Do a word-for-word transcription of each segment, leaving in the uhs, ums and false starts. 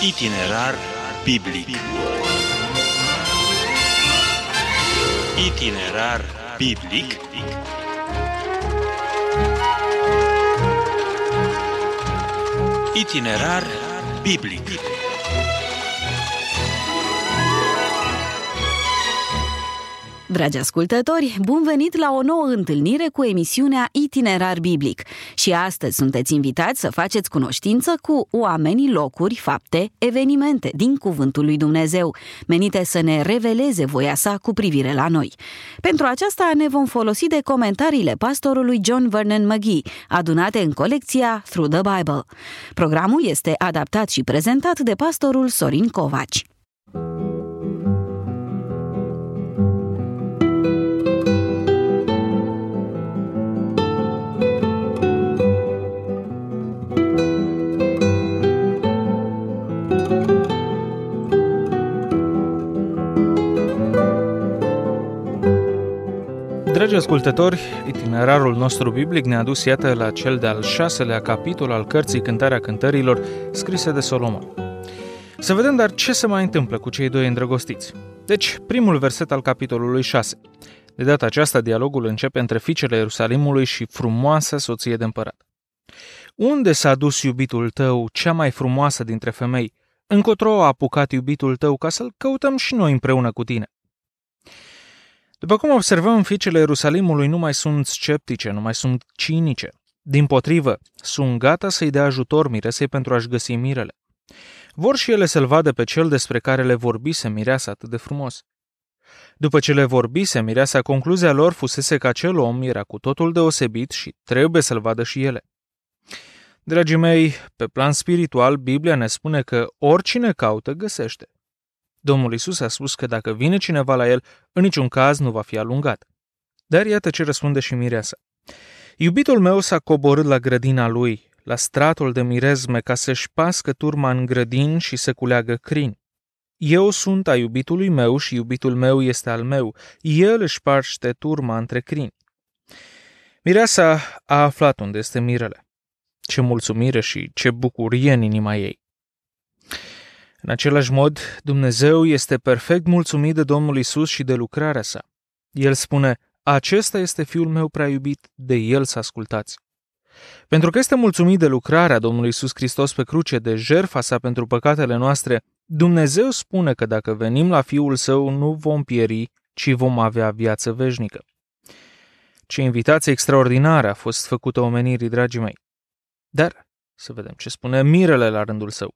Itinerar biblic. Itinerar biblic. Itinerar biblic. Dragi ascultători, bun venit la o nouă întâlnire cu emisiunea Itinerar Biblic. Și astăzi sunteți invitați să faceți cunoștință cu oamenii, locuri, fapte, evenimente din Cuvântul lui Dumnezeu, menite să ne reveleze voia sa cu privire la noi. Pentru aceasta ne vom folosi de comentariile pastorului John Vernon McGee, adunate în colecția Through the Bible. Programul este adaptat și prezentat de pastorul Sorin Covaci. Dragi ascultători, itinerarul nostru biblic ne-a dus, iată, la cel de-al șaselea capitol al cărții Cântarea Cântărilor, scrise de Solomon. Să vedem dar ce se mai întâmplă cu cei doi îndrăgostiți. Deci, primul verset al capitolului șase. De data aceasta, dialogul începe între fiicele Ierusalimului și frumoasa soție de împărat. Unde s-a dus iubitul tău, cea mai frumoasă dintre femei? Încotro a apucat iubitul tău ca să-l căutăm și noi împreună cu tine? După cum observăm, fiicele Ierusalimului nu mai sunt sceptice, nu mai sunt cinice. Dimpotrivă, sunt gata să-i dea ajutor miresei pentru a-și găsi mirele. Vor și ele să-l vadă pe cel despre care le vorbise mireasa atât de frumos. După ce le vorbise mireasa, concluzia lor fusese că acel om era cu totul deosebit și trebuie să-l vadă și ele. Dragii mei, pe plan spiritual, Biblia ne spune că oricine caută, găsește. Domnul Iisus a spus că dacă vine cineva la el, în niciun caz nu va fi alungat. Dar iată ce răspunde și mireasa. Iubitul meu s-a coborât la grădina lui, la stratul de mirezme, ca să-și pască turma în grădini și să culeagă crini. Eu sunt a iubitului meu și iubitul meu este al meu. El își paște turma între crini. Mireasa a aflat unde este mirele. Ce mulțumire și ce bucurie în inima ei! În același mod, Dumnezeu este perfect mulțumit de Domnul Iisus și de lucrarea sa. El spune, acesta este Fiul meu prea iubit, de El să ascultați. Pentru că este mulțumit de lucrarea Domnului Iisus Hristos pe cruce, de jertfa sa pentru păcatele noastre, Dumnezeu spune că dacă venim la Fiul Său, nu vom pieri, ci vom avea viață veșnică. Ce invitație extraordinară a fost făcută omenirii, dragii mei. Dar să vedem ce spune mirele la rândul său.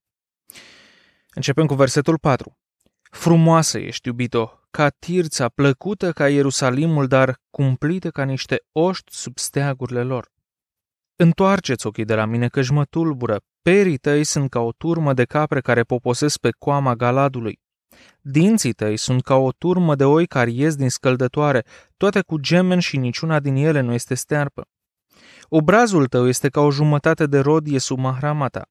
Începem cu versetul patru. Frumoasă ești, iubito, ca Tirța, plăcută ca Ierusalimul, dar cumplită ca niște oști sub steagurile lor. Întoarceți ochii de la mine, că-și mă tulbură. Perii tăi sunt ca o turmă de capre care poposesc pe coama Galadului. Dinții tăi sunt ca o turmă de oi care ies din scăldătoare, toate cu gemeni și niciuna din ele nu este stearpă. Obrazul tău este ca o jumătate de rodie sub mahrama ta.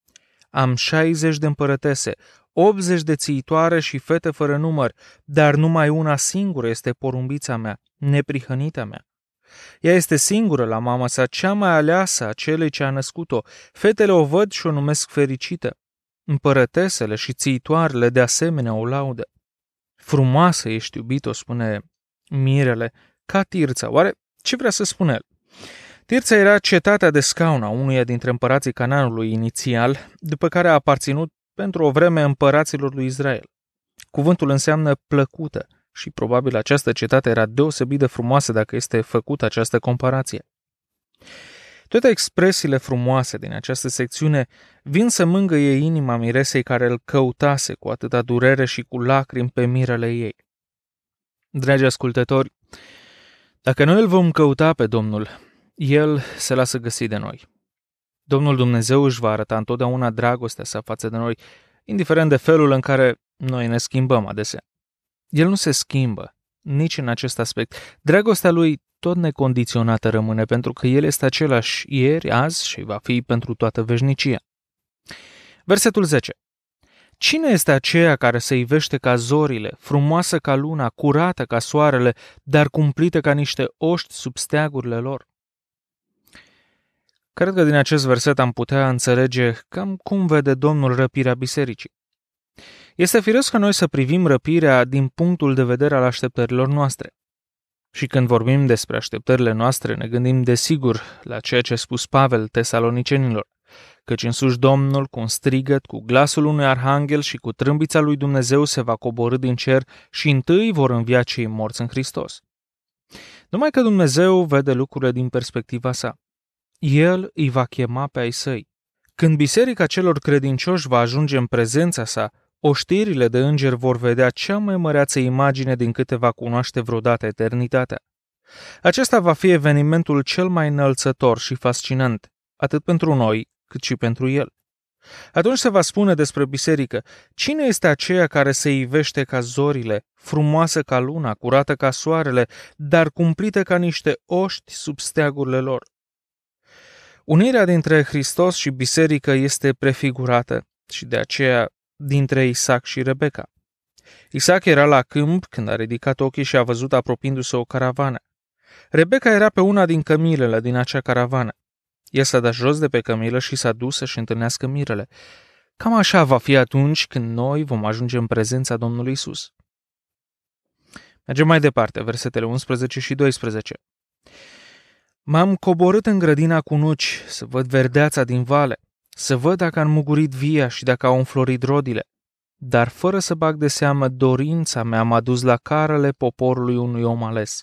Am șaizeci de împărătese, optzeci de țiitoare și fete fără număr, dar numai una singură este porumbița mea, neprihănita mea. Ea este singură la mama sa, cea mai aleasă a celei ce a născut-o. Fetele o văd și o numesc fericită. Împărătesele și țiitoarele de asemenea o laudă. Frumoasă ești, iubito, spune mirele, ca Tirța. Oare ce vrea să spună el? Tirța era cetatea de scaun a unuia dintre împărații Canaanului inițial, după care a aparținut pentru o vreme împăraților lui Israel. Cuvântul înseamnă plăcută și probabil această cetate era deosebit de frumoasă dacă este făcută această comparație. Toate expresiile frumoase din această secțiune vin să mângâie inima miresei care îl căutase cu atâta durere și cu lacrimi pe mirele ei. Dragi ascultători, dacă noi îl vom căuta pe Domnul, El se lasă găsi de noi. Domnul Dumnezeu își va arăta întotdeauna dragostea sa față de noi, indiferent de felul în care noi ne schimbăm adesea. El nu se schimbă, nici în acest aspect. Dragostea lui tot necondiționată rămâne, pentru că El este același ieri, azi și va fi pentru toată veșnicia. Versetul zece. Cine este aceea care se ivește ca zorile, frumoasă ca luna, curată ca soarele, dar cumplită ca niște oști sub steagurile lor? Cred că din acest verset am putea înțelege cam cum vede Domnul răpirea bisericii. Este firesc ca noi să privim răpirea din punctul de vedere al așteptărilor noastre. Și când vorbim despre așteptările noastre, ne gândim desigur la ceea ce a spus Pavel tesalonicenilor, căci însuși Domnul, cu un strigăt, cu glasul unui arhanghel și cu trâmbița lui Dumnezeu se va coborî din cer și întâi vor învia cei morți în Hristos. Numai că Dumnezeu vede lucrurile din perspectiva sa. El îi va chema pe ai săi. Când biserica celor credincioși va ajunge în prezența sa, oștirile de îngeri vor vedea cea mai măreață imagine din câte va cunoaște vreodată eternitatea. Acesta va fi evenimentul cel mai înălțător și fascinant, atât pentru noi, cât și pentru el. Atunci se va spune despre biserică: cine este aceea care se ivește ca zorile, frumoasă ca luna, curată ca soarele, dar cumplită ca niște oști sub steagurile lor? Unirea dintre Hristos și biserică este prefigurată și de aceea dintre Isaac și Rebecca. Isaac era la câmp când a ridicat ochii și a văzut apropiindu-se o caravană. Rebecca era pe una din cămilele din acea caravană. Ea s-a dat jos de pe cămilă și s-a dus să-și întâlnească mirele. Cam așa va fi atunci când noi vom ajunge în prezența Domnului Isus. Mergem mai departe, versetele unsprezece și doisprezece. M-am coborât în grădina cu nuci să văd verdeața din vale, să văd dacă a înmugurit via și dacă au înflorit rodile. Dar fără să bag de seamă, dorința mea m-a dus la carele poporului unui om ales.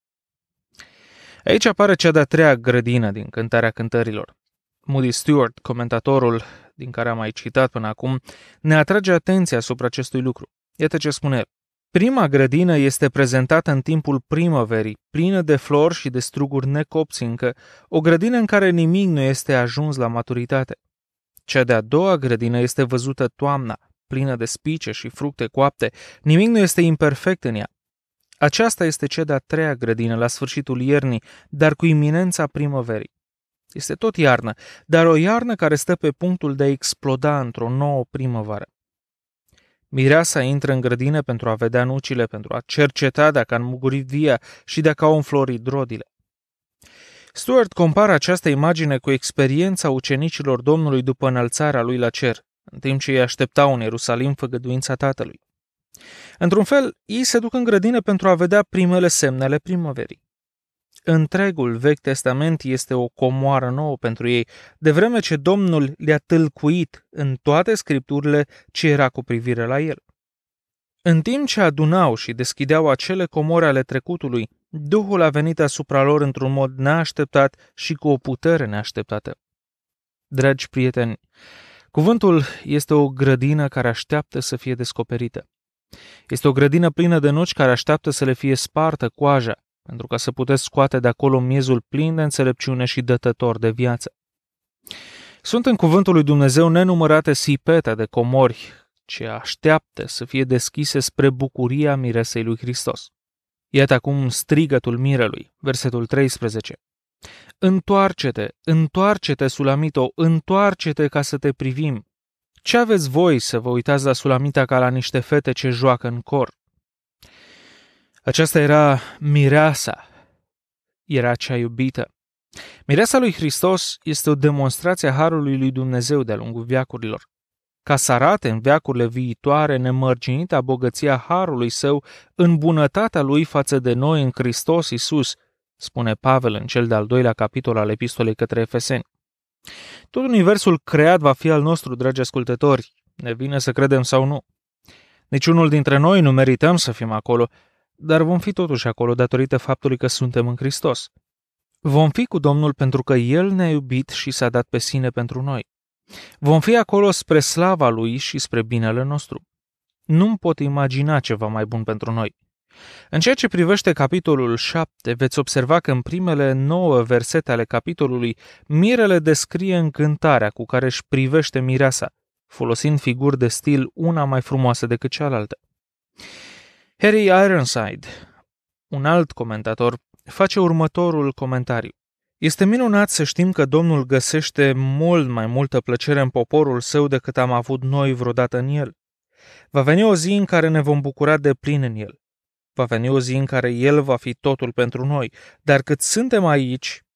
Aici apare cea de-a treia grădină din Cântarea Cântărilor. Moody Stuart, comentatorul din care am mai citat până acum, ne atrage atenția asupra acestui lucru. Iată ce spune el. Prima grădină este prezentată în timpul primăverii, plină de flori și de struguri necopți încă, o grădină în care nimic nu este ajuns la maturitate. Cea de-a doua grădină este văzută toamna, plină de spice și fructe coapte, nimic nu este imperfect în ea. Aceasta este cea de-a treia grădină la sfârșitul iernii, dar cu iminența primăverii. Este tot iarnă, dar o iarnă care stă pe punctul de a exploda într-o nouă primăvară. Mireasa intră în grădină pentru a vedea nucile, pentru a cerceta dacă a înmugurit via și dacă au înflorit rodile. Stuart compară această imagine cu experiența ucenicilor Domnului după înălțarea lui la cer, în timp ce ei așteptau în Ierusalim făgăduința Tatălui. Într-un fel, ei se duc în grădină pentru a vedea primele semne ale primăverii. Întregul Vechi Testament este o comoară nouă pentru ei, de vreme ce Domnul le-a tâlcuit în toate scripturile ce era cu privire la el. În timp ce adunau și deschideau acele comori ale trecutului, Duhul a venit asupra lor într-un mod neașteptat și cu o putere neașteptată. Dragi prieteni, cuvântul este o grădină care așteaptă să fie descoperită. Este o grădină plină de nuci care așteaptă să le fie spartă coaja, pentru ca să puteți scoate de acolo miezul plin de înțelepciune și dătător de viață. Sunt în cuvântul lui Dumnezeu nenumărate sipete de comori ce așteaptă să fie deschise spre bucuria miresei lui Hristos. Iată acum strigătul mirelui, versetul treisprezece. Întoarce-te, întoarce-te, Sulamito, întoarce-te ca să te privim. Ce aveți voi să vă uitați la Sulamita ca la niște fete ce joacă în cor? Aceasta era mireasa, era cea iubită. Mireasa lui Hristos este o demonstrație a harului lui Dumnezeu de-a lungul veacurilor, ca să arate în veacurile viitoare nemărginita bogăția harului său în bunătatea lui față de noi în Hristos Iisus, spune Pavel în cel de-al doilea capitol al epistolei către Efeseni. Tot universul creat va fi al nostru, dragi ascultători, ne vine să credem sau nu. Niciunul dintre noi nu merităm să fim acolo, dar vom fi totuși acolo datorită faptului că suntem în Hristos. Vom fi cu Domnul pentru că El ne-a iubit și s-a dat pe sine pentru noi. Vom fi acolo spre slava Lui și spre binele nostru. Nu-mi pot imagina ceva mai bun pentru noi. În ceea ce privește capitolul șapte, veți observa că în primele nouă versete ale capitolului, mirele descrie încântarea cu care își privește mireasa, folosind figuri de stil una mai frumoasă decât cealaltă. Harry Ironside, un alt comentator, face următorul comentariu. Este minunat să știm că Domnul găsește mult mai multă plăcere în poporul său decât am avut noi vreodată în el. Va veni o zi în care ne vom bucura de plin în el. Va veni o zi în care el va fi totul pentru noi, dar cât suntem aici,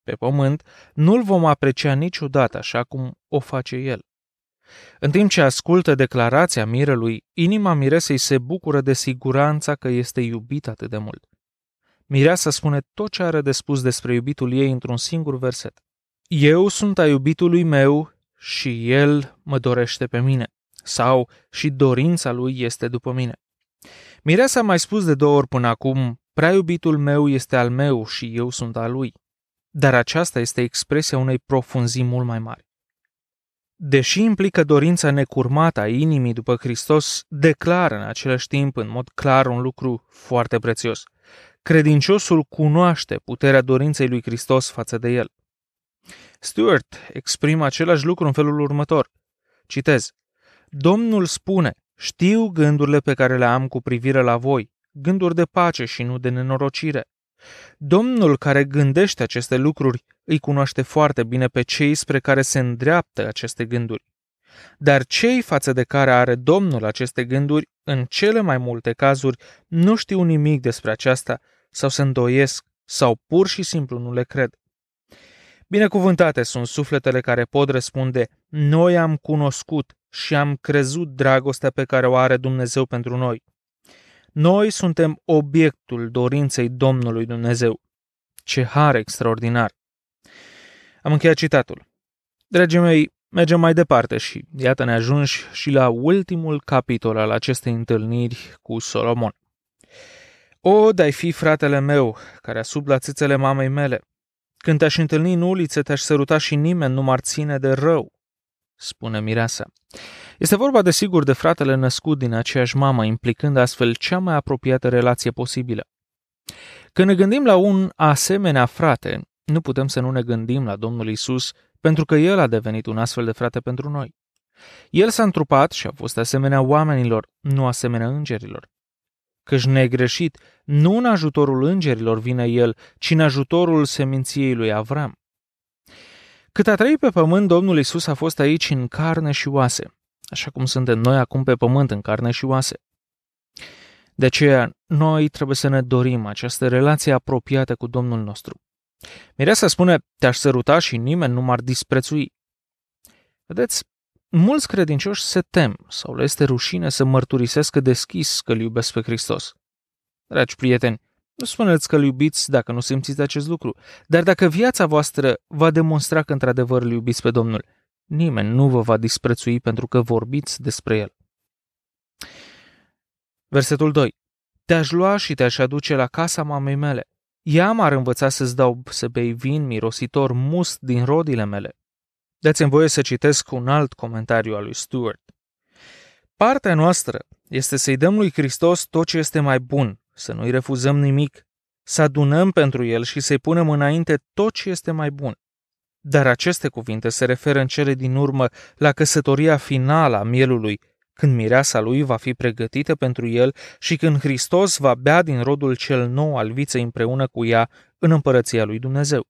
pe pământ, nu-l vom aprecia niciodată așa cum o face el. În timp ce ascultă declarația mirelui, inima miresei se bucură de siguranța că este iubit atât de mult. Mireasa spune tot ce are de spus despre iubitul ei într-un singur verset. Eu sunt a iubitului meu și el mă dorește pe mine. Sau și dorința lui este după mine. Mireasa a mai spus de două ori până acum, prea iubitul meu este al meu și eu sunt al lui. Dar aceasta este expresia unei profunzimi mult mai mari. Deși implică dorința necurmată a inimii după Hristos, declară în același timp în mod clar un lucru foarte prețios. Credinciosul cunoaște puterea dorinței lui Hristos față de el. Stuart exprimă același lucru în felul următor. Citez. Domnul spune, știu gândurile pe care le am cu privire la voi, gânduri de pace și nu de nenorocire. Domnul care gândește aceste lucruri îi cunoaște foarte bine pe cei spre care se îndreaptă aceste gânduri. Dar cei față de care are Domnul aceste gânduri, în cele mai multe cazuri, nu știu nimic despre aceasta sau se îndoiesc sau pur și simplu nu le cred. Binecuvântate sunt sufletele care pot răspunde, noi am cunoscut și am crezut dragostea pe care o are Dumnezeu pentru noi. Noi suntem obiectul dorinței Domnului Dumnezeu. Ce har extraordinar! Am încheiat citatul. Dragii mei, mergem mai departe și iată ne ajungi și la ultimul capitol al acestei întâlniri cu Solomon. O, de-ai fi fratele meu, care asub la țâțele mamei mele, când te-aș întâlni în ulițe, te-aș săruta și nimeni nu m-ar ține de rău, spune mireasa. Este vorba desigur de fratele născut din aceeași mamă, implicând astfel cea mai apropiată relație posibilă. Când ne gândim la un asemenea frate, nu putem să nu ne gândim la Domnul Iisus, pentru că El a devenit un astfel de frate pentru noi. El s-a întrupat și a fost asemenea oamenilor, nu asemenea îngerilor. Căci negreșit, nu în ajutorul îngerilor vine El, ci în ajutorul seminției lui Avram. Cât a trăit pe pământ, Domnul Iisus a fost aici în carne și oase, așa cum suntem noi acum pe pământ în carne și oase. De aceea, noi trebuie să ne dorim această relație apropiată cu Domnul nostru. Mireasa spune, te-aș săruta și nimeni nu m-ar disprețui. Vedeți, mulți credincioși se tem sau le este rușine să mărturisească deschis că îl iubesc pe Hristos. Dragi prieteni, nu spuneți că îl iubiți dacă nu simțiți acest lucru, dar dacă viața voastră va demonstra că într-adevăr îl iubiți pe Domnul, nimeni nu vă va disprețui pentru că vorbiți despre El. Versetul doi. Te-aș lua și te-aș aduce la casa mamei mele. Ea m-ar învăța să-ți dau să bei vin mirositor must din rodile mele. Dați-mi voie să citesc un alt comentariu al lui Stuart. Partea noastră este să-i dăm lui Hristos tot ce este mai bun, să nu-i refuzăm nimic, să adunăm pentru El și să-i punem înainte tot ce este mai bun. Dar aceste cuvinte se referă în cele din urmă la căsătoria finală a mielului, când mireasa lui va fi pregătită pentru el și când Hristos va bea din rodul cel nou al viței împreună cu ea în împărăția lui Dumnezeu.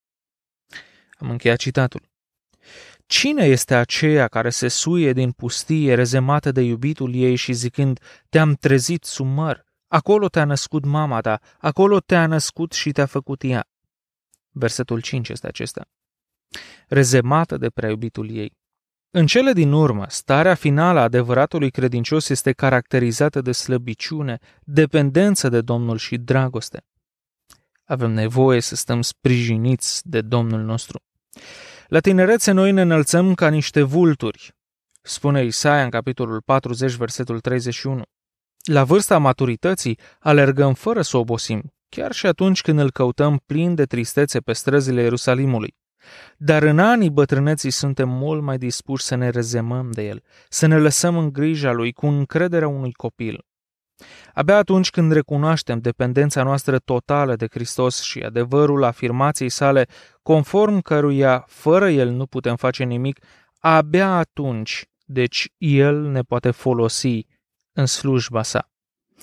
Am încheiat citatul. Cine este aceea care se suie din pustie rezemată de iubitul ei și zicând, te-am trezit sub măr, acolo te-a născut mama ta, acolo te-a născut și te-a făcut ea? Versetul cinci este acesta. Rezemată de prea iubitul ei. În cele din urmă, starea finală a adevăratului credincios este caracterizată de slăbiciune, dependență de Domnul și dragoste. Avem nevoie să stăm sprijiniți de Domnul nostru. La tinerețe noi ne înălțăm ca niște vulturi, spune Isaia în capitolul patruzeci, versetul treizeci și unu. La vârsta maturității alergăm fără să obosim, chiar și atunci când îl căutăm plin de tristețe pe străzile Ierusalimului. Dar în anii bătrâneții suntem mult mai dispuși să ne rezemăm de el, să ne lăsăm în grija lui cu încrederea unui copil. Abia atunci când recunoaștem dependența noastră totală de Hristos și adevărul afirmației sale, conform căruia fără el nu putem face nimic, abia atunci, deci, el ne poate folosi în slujba sa.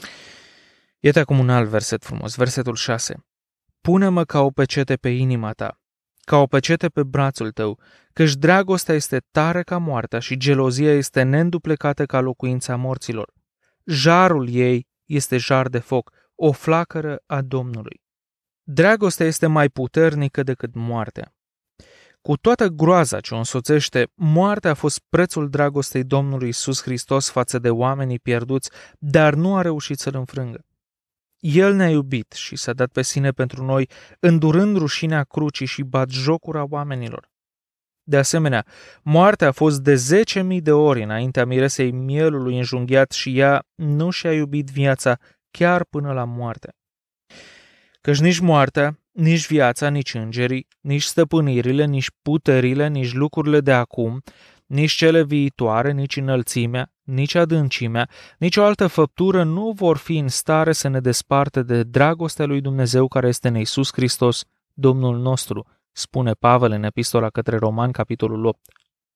Iată acum un alt verset frumos, versetul șase. Pune-mă ca o pecete pe inima ta, ca o pecete pe brațul tău, căci dragostea este tare ca moartea și gelozia este neînduplecată ca locuința morților. Jarul ei este jar de foc, o flacără a Domnului. dragostea este mai puternică decât moartea. Cu toată groaza ce o însoțește, moartea a fost prețul dragostei Domnului Iisus Hristos față de oamenii pierduți, dar nu a reușit să-L înfrângă. El ne-a iubit și s-a dat pe sine pentru noi, îndurând rușinea crucii și batjocura oamenilor. De asemenea, moartea a fost de zece mii de ori înaintea miresei mielului înjunghiat și ea nu și-a iubit viața chiar până la moarte. Căci nici moartea, nici viața, nici îngerii, nici stăpânirile, nici puterile, nici lucrurile de acum, nici cele viitoare, nici înălțimea, nici adâncimea, nici o altă făptură nu vor fi în stare să ne desparte de dragostea lui Dumnezeu care este în Iisus Hristos, Domnul nostru, spune Pavel în epistola către Romani, capitolul opt.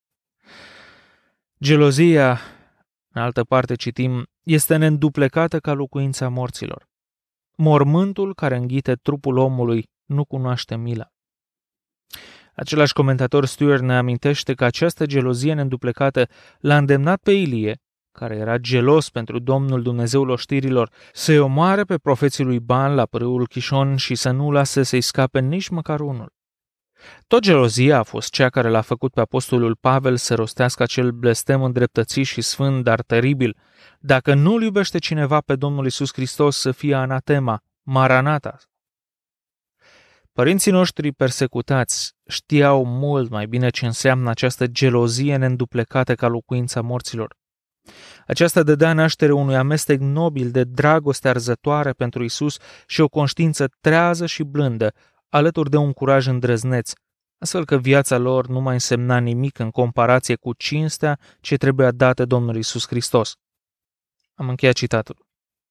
Gelozia, în altă parte citim, este neînduplecată ca locuința morților. Mormântul care înghite trupul omului nu cunoaște mila. Același comentator Stuart ne amintește că această gelozie neînduplecată l-a îndemnat pe Ilie, care era gelos pentru Domnul Dumnezeul oștirilor, să-i omoare pe profeții lui Baal la pârâul Chișon și să nu lase să-i scape nici măcar unul. Tot gelozia a fost cea care l-a făcut pe apostolul Pavel să rostească acel blestem îndreptățit și sfânt, dar teribil: dacă nu-L iubește cineva pe Domnul Iisus Hristos, să fie anatema, maranata. Părinții noștri persecutați știau mult mai bine ce înseamnă această gelozie neînduplecată ca locuința morților. Aceasta dădea naștere unui amestec nobil de dragoste arzătoare pentru Iisus și o conștiință trează și blândă, alături de un curaj îndrăzneț, astfel că viața lor nu mai însemna nimic în comparație cu cinstea ce trebuia dată Domnului Iisus Hristos. Am încheiat citatul.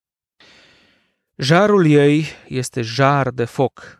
Jarul ei este jar de foc.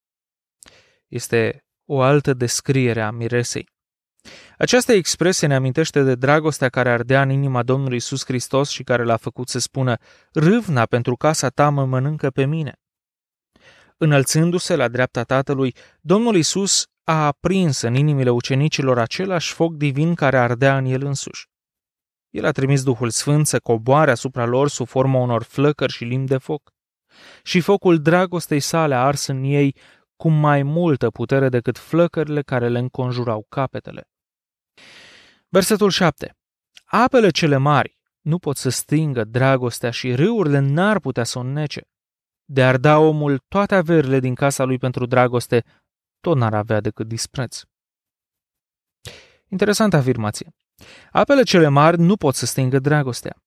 Este o altă descriere a miresei. Această expresie ne amintește de dragostea care ardea în inima Domnului Iisus Hristos și care l-a făcut să spună: râvna pentru casa ta mă mănâncă pe mine. Înălțându-se la dreapta Tatălui, Domnul Iisus a aprins în inimile ucenicilor același foc divin care ardea în el însuși. El a trimis Duhul Sfânt să coboare asupra lor sub forma unor flăcări și limbi de foc. Și focul dragostei sale a ars în ei cu mai multă putere decât flăcările care le înconjurau capetele. Versetul șapte. Apele cele mari nu pot să stingă dragostea și râurile n-ar putea să o înnece. De ar da omul toate averile din casa lui pentru dragoste, tot n-ar avea decât dispreț. Interesantă afirmație. Apele cele mari nu pot să stingă dragostea.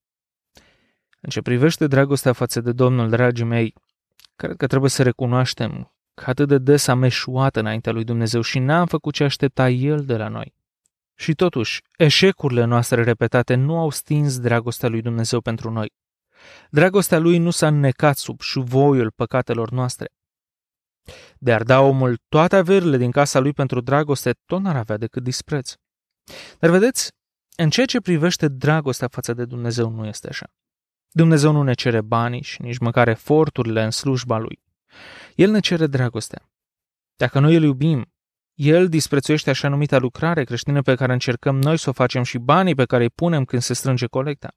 În ce privește dragostea față de Domnul, dragii mei, cred că trebuie să recunoaștem că atât de des am eșuat înaintea lui Dumnezeu și n-am făcut ce aștepta El de la noi. Și totuși, eșecurile noastre repetate nu au stins dragostea lui Dumnezeu pentru noi. Dragostea lui nu s-a înnecat sub șuvoiul păcatelor noastre. De ar da omul toate averile din casa lui pentru dragoste, tot n-ar avea decât dispreț. Dar vedeți, în ceea ce privește dragostea față de Dumnezeu nu este așa. Dumnezeu nu ne cere banii și nici măcar eforturile în slujba lui. El ne cere dragostea. Dacă noi îl iubim, El disprețuiește așa numita lucrare creștină pe care încercăm noi să o facem și banii pe care îi punem când se strânge colecta.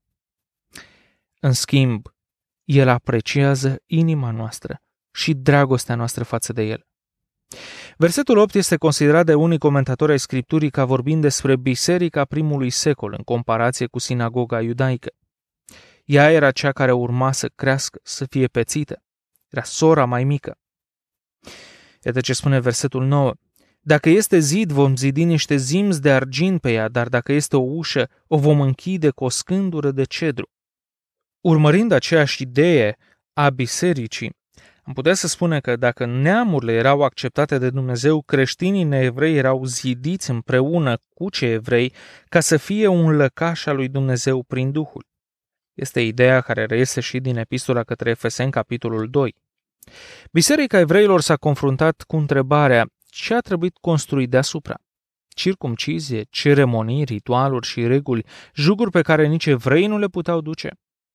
În schimb, El apreciază inima noastră și dragostea noastră față de El. Versetul opt este considerat de unii comentatori ai Scripturii ca vorbind despre biserica primului secol în comparație cu sinagoga iudaică. Ea era cea care urma să crească, să fie pețită. Era sora mai mică. Iată ce spune versetul nouă. Dacă este zid, vom zidi niște zimzi de argint pe ea, dar dacă este o ușă, o vom închide cu o scândură de cedru. Urmărind aceeași idee a bisericii, am putea să spune că dacă neamurile erau acceptate de Dumnezeu, creștinii neevrei erau zidiți împreună cu cei evrei ca să fie un lăcaș al lui Dumnezeu prin Duhul. Este ideea care reiese și din epistola către Efeseni, capitolul doi. Biserica evreilor s-a confruntat cu întrebarea: ce a trebuit construit deasupra? Circumcizie, ceremonii, ritualuri și reguli, juguri pe care nici evrei nu le puteau duce.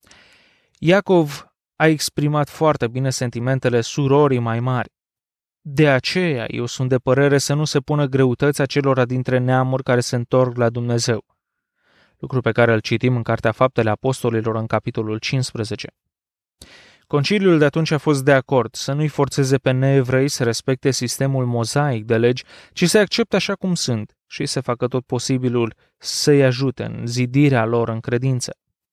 Iacov a exprimat foarte bine sentimentele surorii mai mari. De aceea eu sunt de părere să nu se pună greutăți acelora dintre neamuri care se întorc la Dumnezeu. Lucru pe care îl citim în Cartea Faptele Apostolilor în capitolul cincisprezece. Conciliul de atunci a fost de acord să nu-i forțeze pe neevrei să respecte sistemul mozaic de legi, ci să accepte așa cum sunt și să facă tot posibilul să-i ajute în zidirea lor în credință.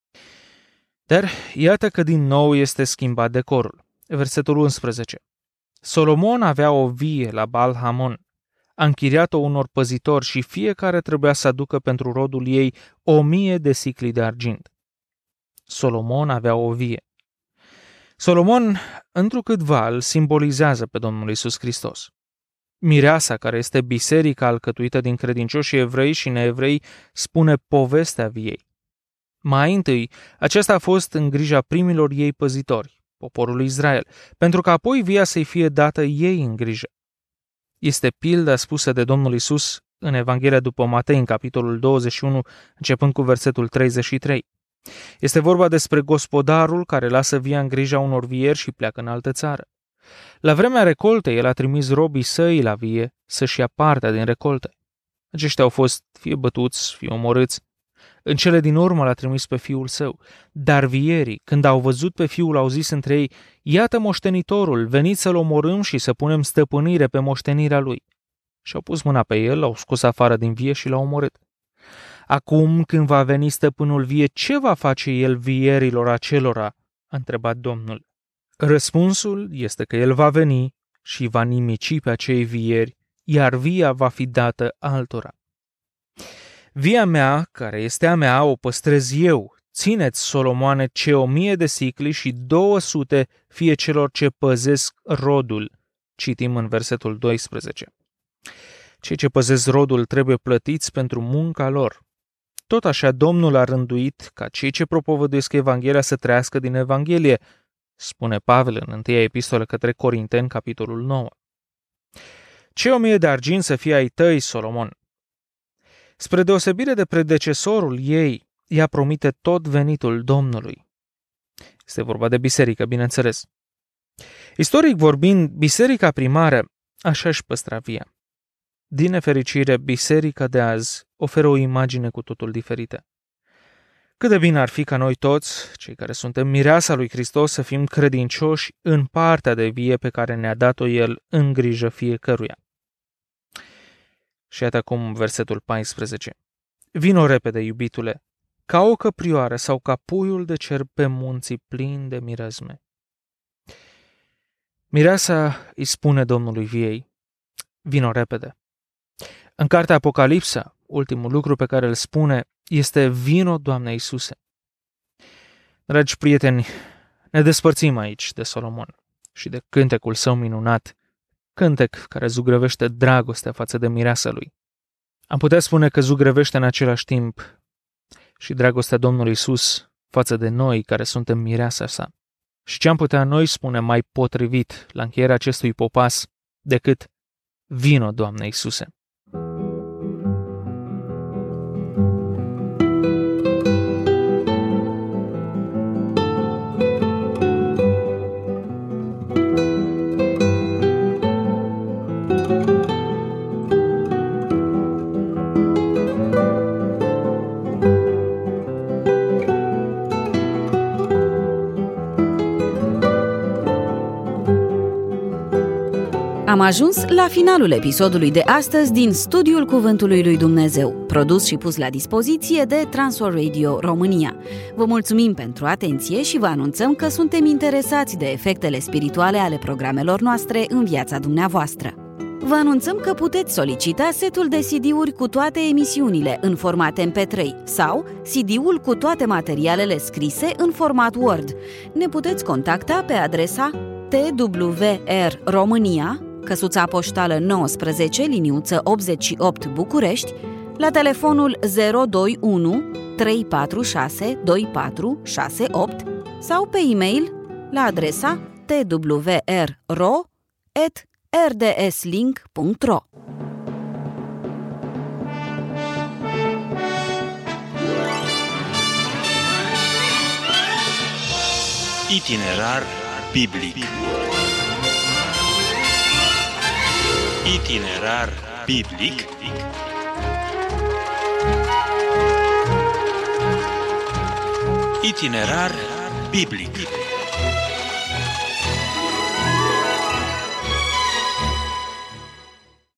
Dar iată că din nou este schimbat decorul. Versetul unsprezece. Solomon avea o vie la Baal-Hamon. A închiriat-o unor păzitori și fiecare trebuia să aducă pentru rodul ei o mie de sicli de argint. Solomon avea o vie. Solomon, întrucâtva, îl simbolizează pe Domnul Iisus Hristos. Mireasa, care este biserica alcătuită din credincioși evrei și neevrei, spune povestea viei. Mai întâi, aceasta a fost în grija primilor ei păzitori, poporul Israel, pentru că apoi via să-i fie dată ei în grijă. Este pilda spusă de Domnul Iisus în Evanghelia după Matei, în capitolul douăzeci și unu, începând cu versetul treizeci și trei. Este vorba despre gospodarul care lasă via în grija unor vieri și pleacă în altă țară. La vremea recoltei, el a trimis robii săi la vie să-și ia partea din recoltă. Aceștia au fost fie bătuți, fie omorâți. În cele din urmă l-a trimis pe fiul său. Dar vierii, când au văzut pe fiul, au zis între ei: iată moștenitorul, veniți să-l omorâm și să punem stăpânire pe moștenirea lui. Și-au pus mâna pe el, l-au scos afară din vie și l-au omorât. Acum, când va veni stăpânul vie, ce va face el vierilor acelora? A întrebat Domnul. Răspunsul este că el va veni și va nimici pe acei vieri, iar via va fi dată altora. Via mea, care este a mea, o păstrez eu. Țineți, Solomoane, ce o mie de sicli și două sute fie celor ce păzesc rodul. Citim în versetul doisprezece. Cei ce păzesc rodul trebuie plătiți pentru munca lor. Tot așa Domnul a rânduit ca cei ce propovăduiesc Evanghelia să trăiască din Evanghelie, spune Pavel în întâia epistolă către Corinteni, capitolul nouă. Ce o mie de argint să fie ai tăi, Solomon? Spre deosebire de predecesorul ei, ea promite tot venitul Domnului. Este vorba de biserică, bineînțeles. Istoric vorbind, biserica primară așa își păstra via. Din nefericire, biserica de azi oferă o imagine cu totul diferită. Cât de bine ar fi ca noi toți, cei care suntem mireasa lui Hristos, să fim credincioși în partea de vie pe care ne-a dat-o El în grijă fiecăruia. Și iată acum versetul paisprezece. Vino repede, iubitule, ca o căprioară sau ca puiul de cer pe munții plini de mirezme. Mireasa îi spune Domnului viei: vino repede. În cartea Apocalipsa, ultimul lucru pe care îl spune este: vino, Doamne Iisuse. Dragi prieteni, ne despărțim aici de Solomon și de cântecul său minunat, cântec care zugrăvește dragostea față de mireasa lui. Am putea spune că zugrăvește în același timp și dragostea Domnului Iisus față de noi care suntem mireasa sa. Și ce am putea noi spune mai potrivit la încheierea acestui popas decât: vino, Doamne Iisuse. Am ajuns la finalul episodului de astăzi din Studiul Cuvântului lui Dumnezeu, produs și pus la dispoziție de Transworld Radio România. Vă mulțumim pentru atenție și vă anunțăm că suntem interesați de efectele spirituale ale programelor noastre în viața dumneavoastră. Vă anunțăm că puteți solicita setul de C D-uri cu toate emisiunile în format M P trei sau C D-ul cu toate materialele scrise în format Word. Ne puteți contacta pe adresa T W R România, căsuța poștală nouăsprezece, liniuță optzeci și opt București, la telefonul zero doi unu trei patru șase doi patru șase opt sau pe e-mail la adresa t w r r o at r d s link punct r o. Itinerar biblic. Itinerar biblic. Itinerar biblic.